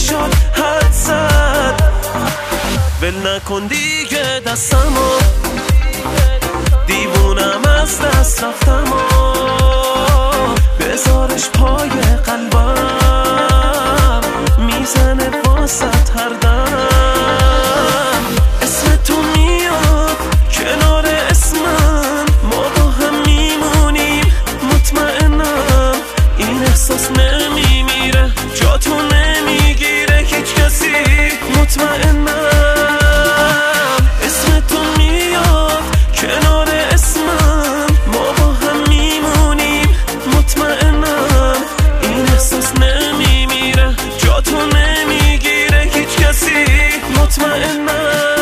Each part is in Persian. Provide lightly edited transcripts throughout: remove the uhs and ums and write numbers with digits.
میشد حد زد. ول نکن دیگه دستمو، دیوونم از دست رفتم و بذارش پای قلبم، میزنه واسط هر دم. اسم تو میاد کنار اسمم، ما با هم میمونیم مطمئنم. این احساس نمیمیره، جا تو نمیگیره هیچ کسی، مطمئنم. اسم تو میاد کنار اسمم، ما با هم میمونیم مطمئنم. این احساس نمیمیره، جا تو نمیگیره هیچ کسی، مطمئنم.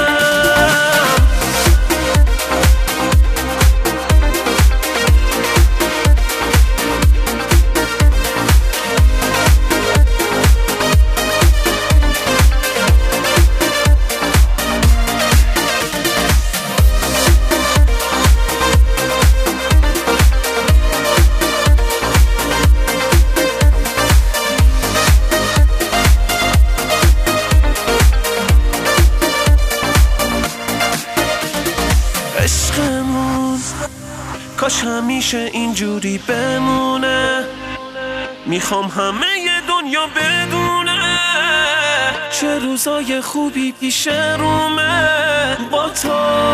عشقمون کاش همیشه اینجوری بمونه، میخوام همه دنیا بدونه چه روزای خوبی پیش رومه با تو.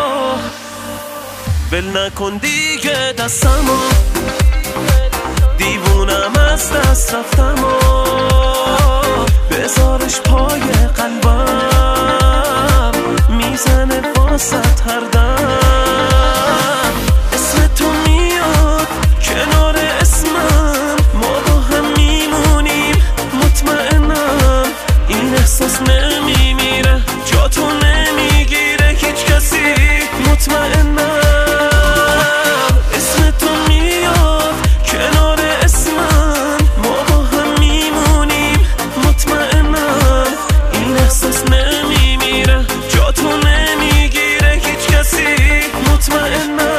ول نکن دیگه دستمو، دیوونم از دست رفتم و بذارش پای قلبم، میزنه واسط هر دم. اسم تو میاد کنار اسمم، ما با هم میمونیم مطمئنم. این احساس نمیمیره، جا تو نمیگیره هیچ کسی، مطمئنم. اسم تو میاد کنار اسمم، ما با هم میمونیم مطمئنم. این احساس نمیمیره، جا تو نمیگیره هیچ کسی، مطمئنم.